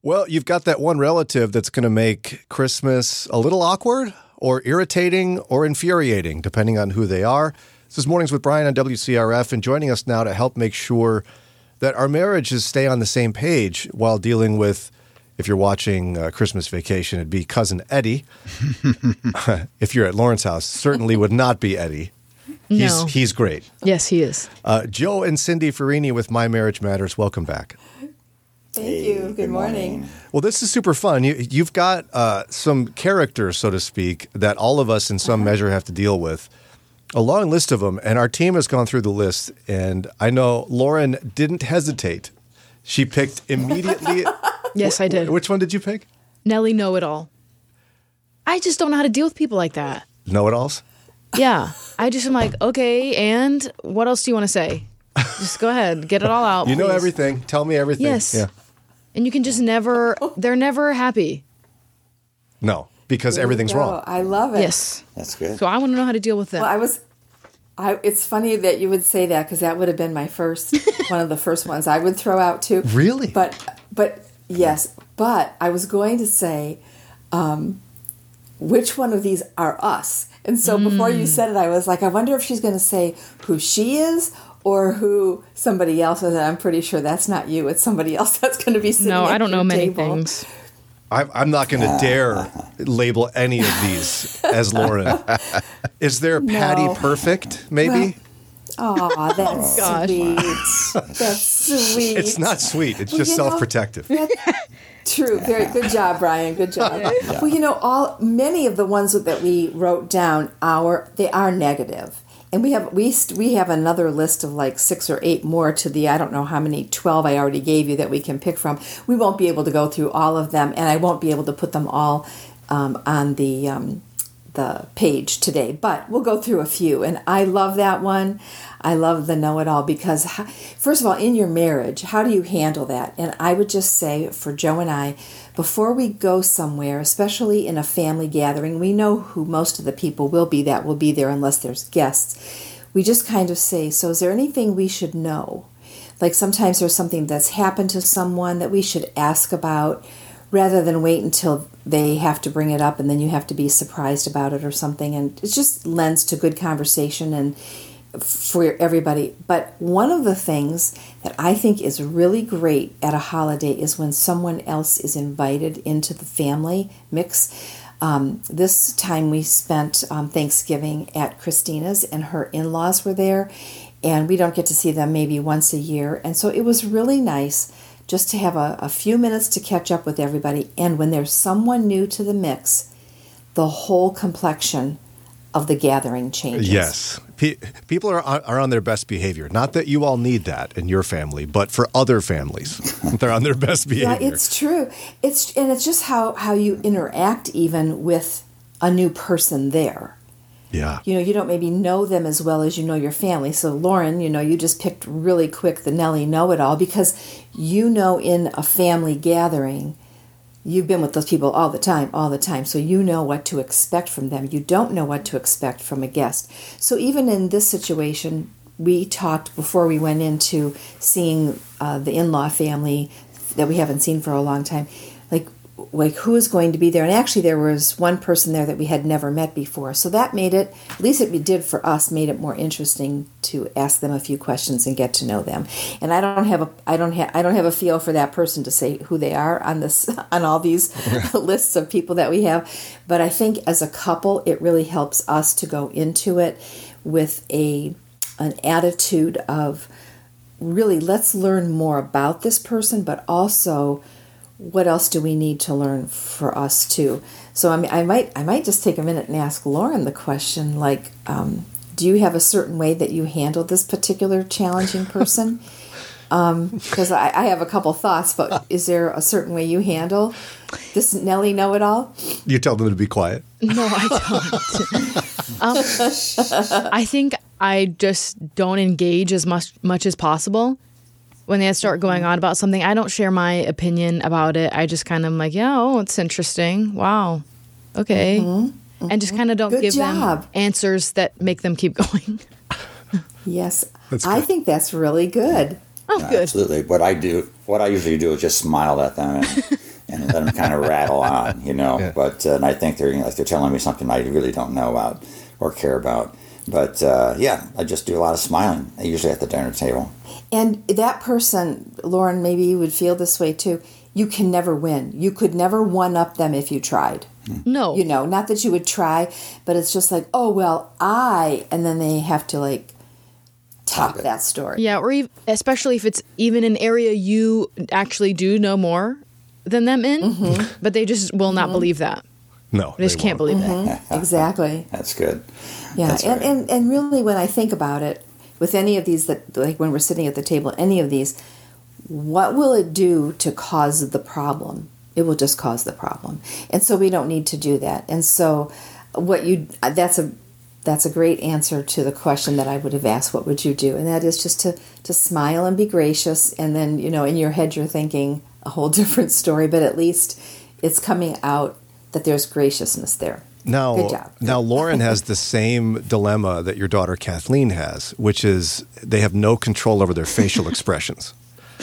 Well, you've got that one relative that's going to make Christmas a little awkward or irritating or infuriating, depending on who they are. This is Mornings with Brian on WCRF, and joining us now to help make sure that our marriages stay on the same page while dealing with, if you're watching Christmas Vacation, it'd be Cousin Eddie. If you're at Lauren's house, certainly would not be Eddie. He's great. Yes, he is. Joe and Cindy Farini with My Marriage Matters. Welcome back. Thank you. Good morning. Well, this is super fun. You've got some characters, so to speak, that all of us in some measure have to deal with. A long list of them, and our team has gone through the list, and I know Lauren didn't hesitate. She picked immediately. Yes, I did. Which one did you pick? Nellie Know-It-All. I just don't know how to deal with people like that. Know-it-alls? Yeah. I just am like, okay, and what else do you want to say? Just go ahead. Get it all out, You know please. everything. Tell me everything. Yes. Yeah. And you can just never, they're never happy. No, because everything's wrong. I love it. Yes. That's good. So I want to know how to deal with them. Well, it's funny that you would say that because that would have been my one of the first ones I would throw out too. Really? But yes. But I was going to say, which one of these are us? And so before you said it, I was like, I wonder if she's going to say who she is or who somebody else is. And I'm pretty sure that's not you. It's somebody else that's going to be sitting No, at I don't know your many table. things. I'm not going to dare label any of these as Lauren. Is there Patty Perfect, maybe? Oh, that's gosh. sweet. That's sweet. It's not sweet. It's just self-protective. True. Very good job, Brian. Good job. Well, many of the ones that we wrote down they are negative. And we have another list of like 6 or 8 more to the, I don't know how many, 12 I already gave you that we can pick from. We won't be able to go through all of them, and I won't be able to put them all on the page today, but we'll go through a few. And I love that one. I love the know-it-all because, first of all, in your marriage, how do you handle that? And I would just say for Joe and I, before we go somewhere, especially in a family gathering, we know who most of the people will be that will be there unless there's guests. We just kind of say, so is there anything we should know? Like sometimes there's something that's happened to someone that we should ask about, rather than wait until they have to bring it up and then you have to be surprised about it or something. And it just lends to good conversation and for everybody. But one of the things that I think is really great at a holiday is when someone else is invited into the family mix. This time we spent Thanksgiving at Christina's and her in-laws were there, and we don't get to see them maybe once a year. And so it was really nice just to have a few minutes to catch up with everybody. And when there's someone new to the mix, the whole complexion of the gathering changes. Yes. People are on their best behavior. Not that you all need that in your family, but for other families, they're on their best behavior. Yeah, it's true. It's just how you interact even with a new person there. Yeah. You don't maybe know them as well as you know your family. So Lauren, you just picked really quick the Nellie Know-It-All because in a family gathering, you've been with those people all the time. So you know what to expect from them. You don't know what to expect from a guest. So even in this situation, we talked before we went into seeing the in-law family that we haven't seen for a long time, like who is going to be there. And actually there was one person there that we had never met before. So that made it, at least it did for us, made it more interesting to ask them a few questions and get to know them. And I don't have a feel for that person to say who they are on all these lists of people that we have. But I think as a couple, it really helps us to go into it with an attitude of really, let's learn more about this person, but also what else do we need to learn for us too? So I might just take a minute and ask Lauren the question, do you have a certain way that you handle this particular challenging person? Because I have a couple thoughts, but is there a certain way you handle this Nellie Know-It-All? You tell them to be quiet. No, I don't. I think I just don't engage as much as possible. When they start going on about something, I don't share my opinion about it. I just kind of like, it's interesting. Wow. Okay. Mm-hmm. And just kind of don't give them answers that make them keep going. Yes. I think that's really good. Oh, good. Absolutely. What I usually do is just smile at them let them kind of rattle on, Yeah. But and I think they're they're telling me something I really don't know about or care about. But I just do a lot of smiling, usually at the dinner table. And that person, Lauren, maybe you would feel this way too. You can never win. You could never one-up them if you tried. No. Not that you would try, but it's just like, oh, well, and then they have to like top that story. Yeah, or especially if it's even an area you actually do know more than them in, but they just will not believe that. No, They just can't believe it. Exactly. That's good. Yeah, That's right. and really when I think about it, with any of these that, like when we're sitting at the table, any of these, what will it do to cause the problem? It will just cause the problem. And so we don't need to do that. And so that's a great answer to the question that I would have asked, what would you do? And that is just to smile and be gracious. And then, in your head, you're thinking a whole different story, but at least it's coming out that there's graciousness there. Good job. Now, Lauren has the same dilemma that your daughter Kathleen has, which is they have no control over their facial expressions.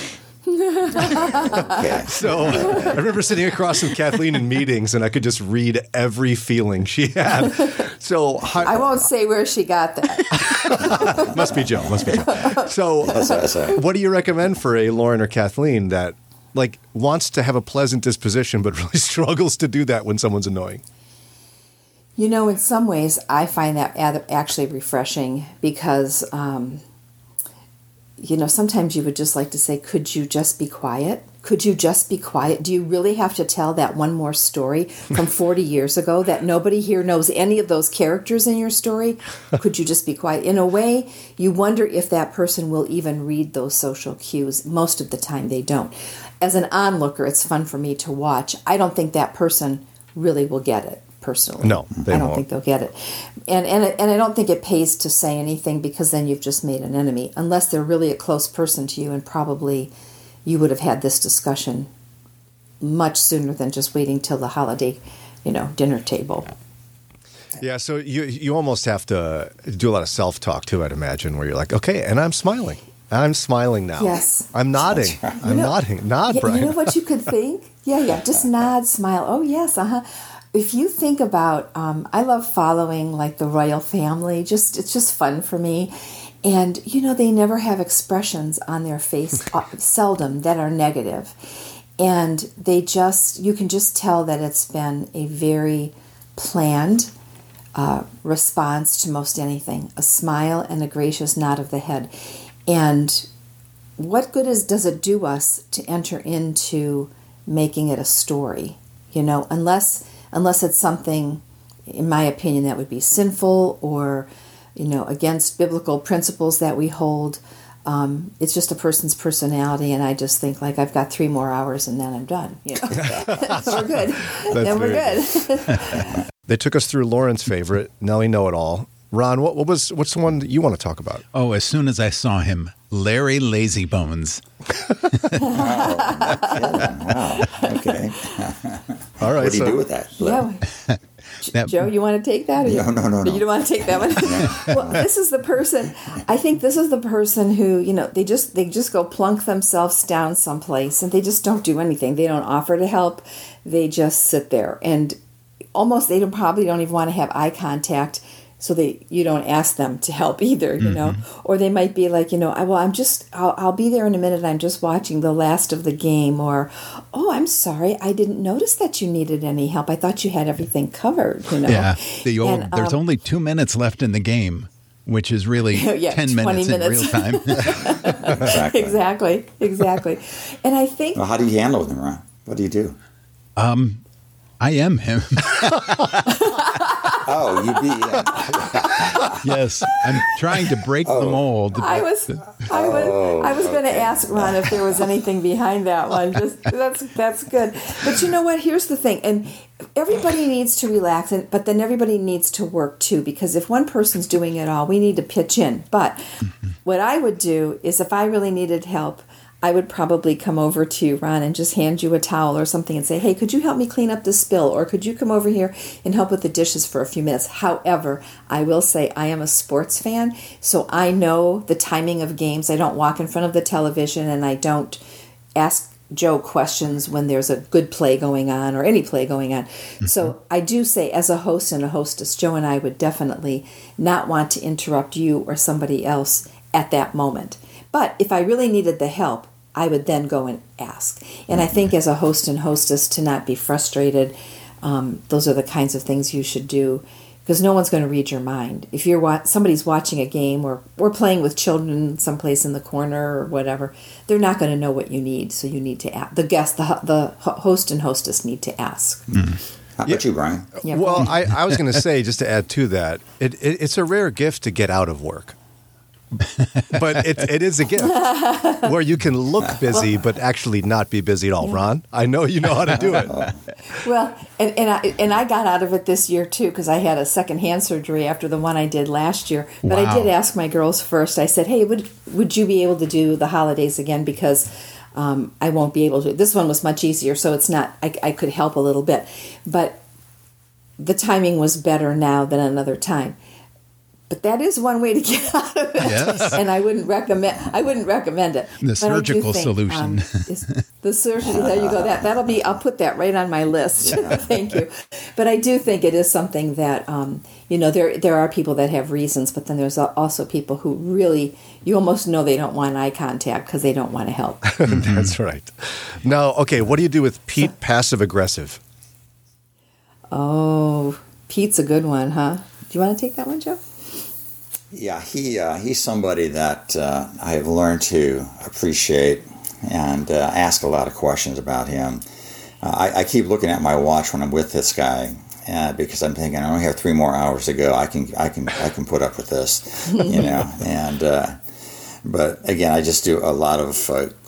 Okay. So I remember sitting across from Kathleen in meetings, and I could just read every feeling she had. So I won't say where she got that. Must be Joe. So what do you recommend for a Lauren or Kathleen that wants to have a pleasant disposition but really struggles to do that when someone's annoying? In some ways, I find that actually refreshing because, sometimes you would just like to say, could you just be quiet? Could you just be quiet? Do you really have to tell that one more story from 40 years ago that nobody here knows any of those characters in your story? Could you just be quiet? In a way, you wonder if that person will even read those social cues. Most of the time, they don't. As an onlooker, it's fun for me to watch. I don't think that person really will get it. Personally. No, I don't think they'll get it. And I don't think it pays to say anything because then you've just made an enemy, unless they're really a close person to you and probably you would have had this discussion much sooner than just waiting till the holiday, dinner table. Yeah, so you almost have to do a lot of self-talk too, I'd imagine, where you're like, okay, and I'm smiling. I'm smiling now. Yes. I'm nodding. I'm nodding. Nod, Brian. You know what you could think? Yeah. Just nod, smile. Oh, yes. If you think about, I love following the royal family. It's just fun for me. And, they never have expressions on their face, seldom, that are negative. And you can just tell that it's been a very planned response to most anything. A smile and a gracious nod of the head. And what good does it do us to enter into making it a story? Unless it's something, in my opinion, that would be sinful or, against biblical principles that we hold. It's just a person's personality, and I just think I've got 3 more hours and then I'm done. So we're good. Then we're good. They took us through Lauren's favorite, Nellie Know-It-All. Ron, what's the one that you want to talk about? Oh, as soon as I saw him, Larry Lazybones. Wow. Okay. All right. What do you do with that? Yeah. Joe, you want to take that? No. You don't want to take that one? Well, this is the person, I think this is the person who, they just go plunk themselves down someplace and they just don't do anything. They don't offer to help. They just sit there and almost, they probably don't even want to have eye contact. So you don't ask them to help either, or they might be like, I'll be there in a minute. I'm just watching the last of the game, or, oh, I'm sorry, I didn't notice that you needed any help. I thought you had everything covered, Yeah, there's only 2 minutes left in the game, which is really 10 minutes in real time. Exactly. And I think. Well, how do you handle them, Ron? What do you do? I am him. Oh, you be. Yes, I'm trying to break the mold. I was going to ask Ron if there was anything behind that one. That's good. But you know what? Here's the thing, and everybody needs to relax, but then everybody needs to work too. Because if one person's doing it all, we need to pitch in. But what I would do is, if I really needed help, I would probably come over to you, Ron, and just hand you a towel or something and say, hey, could you help me clean up this spill? Or could you come over here and help with the dishes for a few minutes? However, I will say I am a sports fan, so I know the timing of games. I don't walk in front of the television and I don't ask Joe questions when there's a good play going on or any play going on. Mm-hmm. So I do say, as a host and a hostess, Joe and I would definitely not want to interrupt you or somebody else at that moment. But if I really needed the help, I would then go and ask. And I think as a host and hostess, to not be frustrated, those are the kinds of things you should do, because no one's going to read your mind. If somebody's watching a game or playing with children someplace in the corner or whatever, they're not going to know what you need. So you need to ask. The host and hostess need to ask. How about you, Brian? Yeah, well, I was going to say, just to add to that, it's a rare gift to get out of work. But it is a gift where you can look busy but actually not be busy at all. Ron, I know you know how to do it. Well, and I got out of it this year too, because I had a second-hand surgery after the one I did last year. But wow. I did ask my girls first. I said, "Hey, would you be able to do the holidays again? Because I won't be able to." This one was much easier, so it's not. I could help a little bit, but the timing was better now than another time. But that is one way to get out of it, yes. And I wouldn't recommend it. The surgical solution. The surgery. There you go. That'll be. I'll put that right on my list. Yeah. Thank you. But I do think it is something that there are people that have reasons, but then there's also people who really, you almost know they don't want eye contact because they don't want to help. That's right. Now, okay, what do you do with Pete, passive aggressive? Oh, Pete's a good one, huh? Do you want to take that one, Joe? Yeah, he's somebody that I have learned to appreciate and ask a lot of questions about him. I keep looking at my watch when I'm with this guy because I'm thinking I only have 3 more hours to go. I can put up with this, And but again, I just do a lot of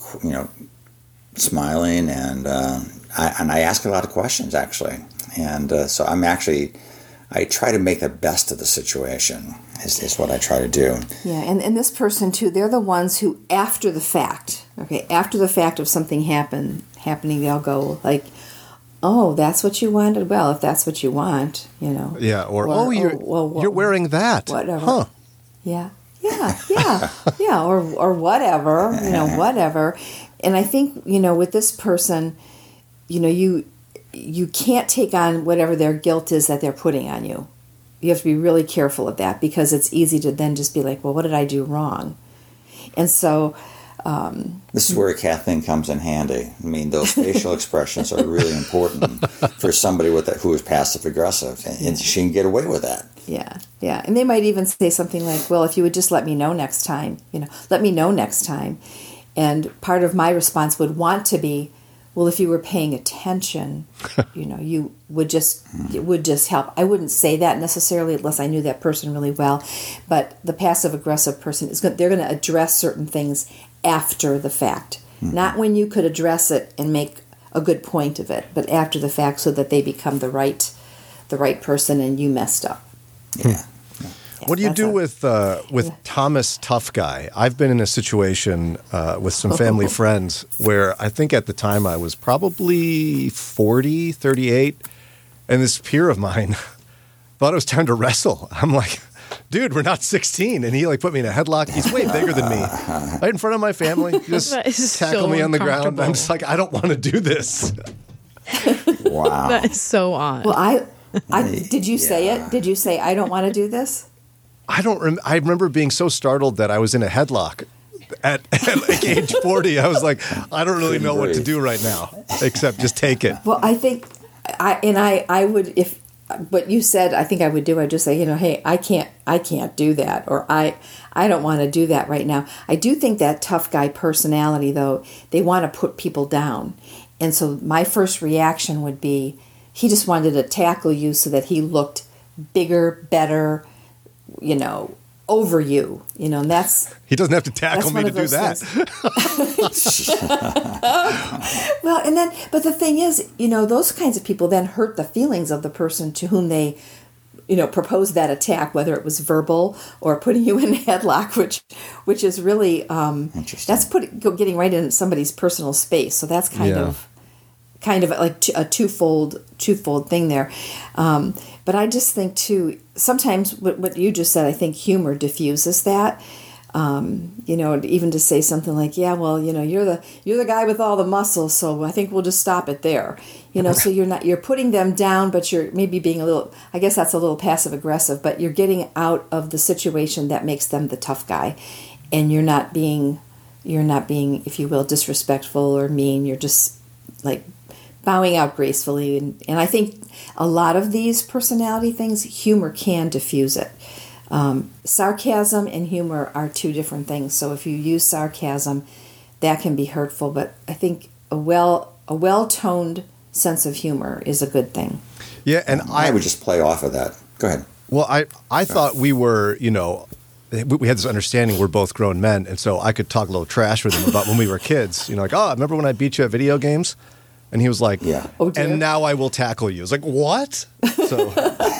smiling and I ask a lot of questions actually, and so I try to make the best of the situation. Is what I try to do. Yeah, and this person too, they're the ones who after the fact of something happening, they'll go like, "Oh, that's what you wanted? Well, if that's what you want, Yeah, or you're wearing that. Whatever. Huh. Yeah, or whatever, whatever. And I think, with this person, you can't take on whatever their guilt is that they're putting on you. You have to be really careful of that because it's easy to then just be like, well, what did I do wrong? And so... this is where Kathleen comes in handy. I mean, those facial expressions are really important for somebody who is passive-aggressive, and she can get away with that. Yeah. And they might even say something like, well, if you would just let me know next time, let me know next time. And part of my response would want to be, well, if you were paying attention, you would just, it would just help. I wouldn't say that necessarily unless I knew that person really well. But the passive-aggressive person, they're going to address certain things after the fact. Mm-hmm. Not when you could address it and make a good point of it, but after the fact so that they become the right person and you messed up. Yeah. What do you do with Thomas Tough Guy? I've been in a situation with some family friends where I think at the time I was probably 38, and this peer of mine thought it was time to wrestle. I'm like, dude, we're not 16. And he put me in a headlock. He's way bigger than me. Right in front of my family. He just tackle me on the ground. I'm just like, I don't want to do this. Wow. That is so odd. Well, did you say it? Did you say, I don't want to do this? I remember being so startled that I was in a headlock at age 40. I was like, I don't really know what to do right now, except just take it. Well, I think, I would, if what you said, I think I would do. I'd just say, hey, I can't do that, or I don't want to do that right now. I do think that tough guy personality, though, they want to put people down, and so my first reaction would be, he just wanted to tackle you so that he looked bigger, better, over you, and that's... He doesn't have to tackle me to do that. Well, but the thing is, those kinds of people then hurt the feelings of the person to whom they, proposed that attack, whether it was verbal or putting you in a headlock, which is really, that's getting right in somebody's personal space. So that's kind of like a twofold thing there. But I just think too, sometimes what you just said, I think humor diffuses that. Even to say something like, yeah, well, you're the guy with all the muscles, so I think we'll just stop it there. So you're putting them down, but you're maybe being a little, I guess that's a little passive aggressive, but you're getting out of the situation that makes them the tough guy, and you're not being, if you will, disrespectful or mean. You're just like bowing out gracefully. And I think a lot of these personality things, humor can diffuse it. Sarcasm and humor are two different things. So if you use sarcasm, that can be hurtful. But I think a well-toned sense of humor is a good thing. Yeah, and I would just play off of that. Go ahead. Well, I thought we were, we had this understanding we're both grown men, and so I could talk a little trash with him about when we were kids. Like, remember when I beat you at video games? And he was like, yeah. Oh, dear. And now I will tackle you. I was like, what? So,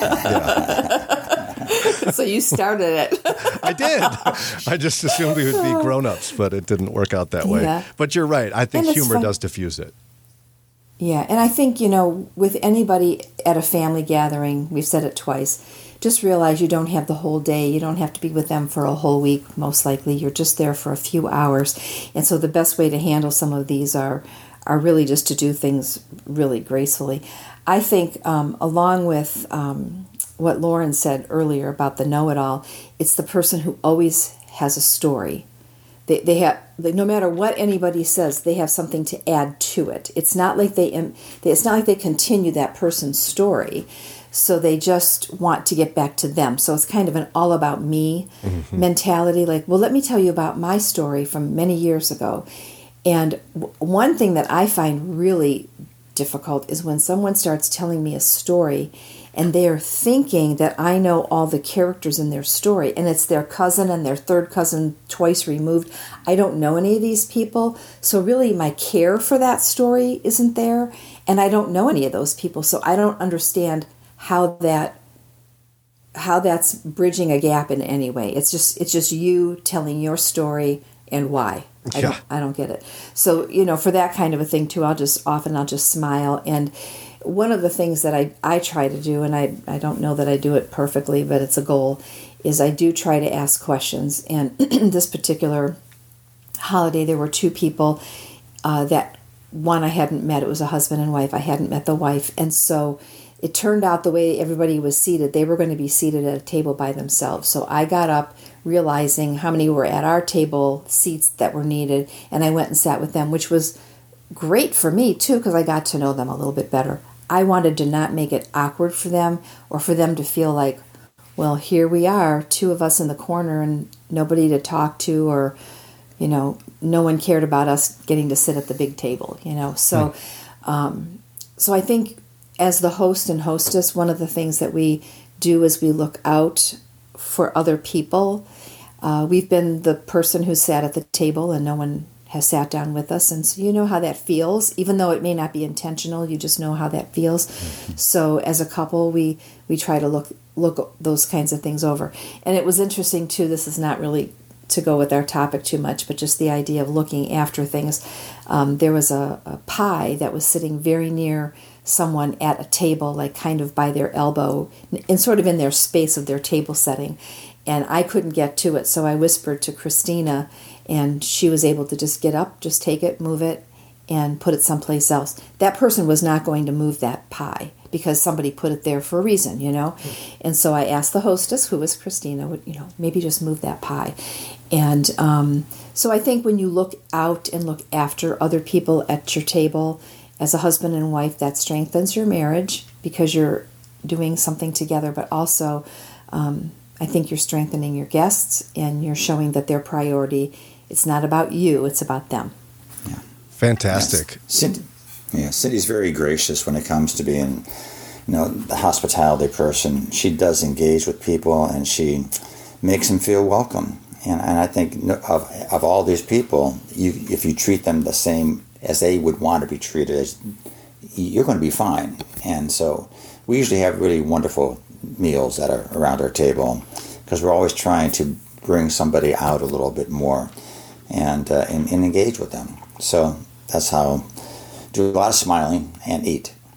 yeah. So you started it. I did. I just assumed we would be grown-ups, but it didn't work out that way. Yeah. But you're right. I think humor does diffuse it. Yeah, and I think, with anybody at a family gathering, we've said it twice, just realize you don't have the whole day. You don't have to be with them for a whole week, most likely. You're just there for a few hours. And so the best way to handle some of these are really just to do things really gracefully. I think along with what Lauren said earlier about the know-it-all, it's the person who always has a story. They have, no matter what anybody says, they have something to add to it. It's not like they continue that person's story, so they just want to get back to them. So it's kind of an all about me mentality. Like, well, let me tell you about my story from many years ago. And one thing that I find really difficult is when someone starts telling me a story and they're thinking that I know all the characters in their story, and it's their cousin and their third cousin twice removed. I don't know any of these people, so really my care for that story isn't there, and I don't know any of those people, so I don't understand how that's bridging a gap in any way. It's just you telling your story and why. I don't get it. So, for that kind of a thing too, I'll just smile. And one of the things that I try to do, and I don't know that I do it perfectly, but it's a goal, is I do try to ask questions. And this particular holiday, there were two people that one I hadn't met. It was a husband and wife. I hadn't met the wife. And so it turned out the way everybody was seated, they were going to be seated at a table by themselves. So I got up realizing how many were at our table, seats that were needed, and I went and sat with them, which was great for me too, because I got to know them a little bit better. I wanted to not make it awkward for them, or for them to feel like, well, here we are, two of us in the corner and nobody to talk to, or, no one cared about us getting to sit at the big table, So, so I think as the host and hostess, one of the things that we do is we look out for other people. We've been the person who sat at the table and no one has sat down with us, and so you know how that feels, even though it may not be intentional. You just know how that feels. So as a couple, we try to look those kinds of things over. And it was interesting too. This is not really to go with our topic too much, but just the idea of looking after things. There was a pie that was sitting very near someone at a table, like kind of by their elbow, and sort of in their space of their table setting. And I couldn't get to it, so I whispered to Christina, and she was able to just get up, just take it, move it, and put it someplace else. That person was not going to move that pie because somebody put it there for a reason, And so I asked the hostess, who was Christina, maybe just move that pie. And so I think when you look out and look after other people at your table, as a husband and wife, that strengthens your marriage because you're doing something together, but also I think you're strengthening your guests and you're showing that their priority, it's not about you, it's about them. Yeah. Fantastic. Yes. Cindy's very gracious when it comes to being, the hospitality person. She does engage with people and she makes them feel welcome. And I think of all these people, if you treat them the same as they would want to be treated, you're going to be fine. And so we usually have really wonderful meals that are around our table because we're always trying to bring somebody out a little bit more and engage with them. So that's how, do a lot of smiling and eat.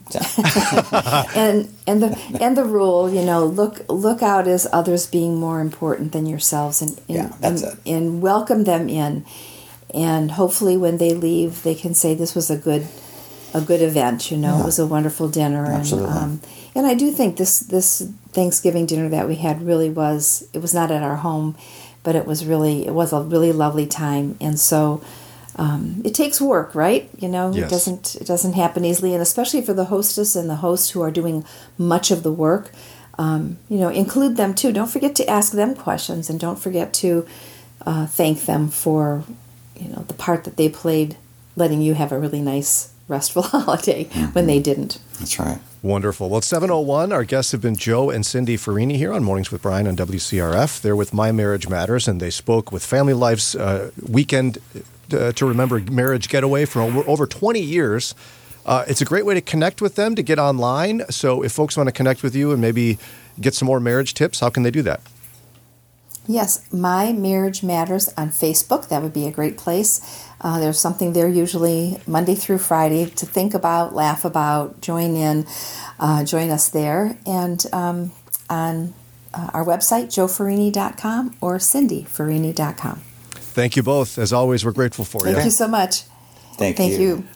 and the rule, look out as others being more important than yourselves, and welcome them in, and hopefully when they leave, they can say this was a good event. It was a wonderful dinner. Absolutely. And I do think this Thanksgiving dinner that we had really was. It was not at our home, but it was a really lovely time. And so it takes work, right? Yes. It doesn't happen easily, and especially for the hostess and the host who are doing much of the work. Include them too. Don't forget to ask them questions, and don't forget to thank them for the part that they played, letting you have a really nice, restful holiday when they didn't. That's right. Wonderful. Well, it's 7:01. Our guests have been Joe and Cindy Farini here on Mornings with Brian on WCRF. They're with My Marriage Matters, and they spoke with Family Life's weekend to remember marriage getaway for over 20 years. It's a great way to connect with them, to get online. So if folks want to connect with you and maybe get some more marriage tips, how can they do that? Yes, My Marriage Matters on Facebook. That would be a great place. There's something there usually Monday through Friday to think about, laugh about, join us there. And on our website, joefarini.com or cindyfarini.com. Thank you both. As always, we're grateful for you. Thank you so much. Thank you.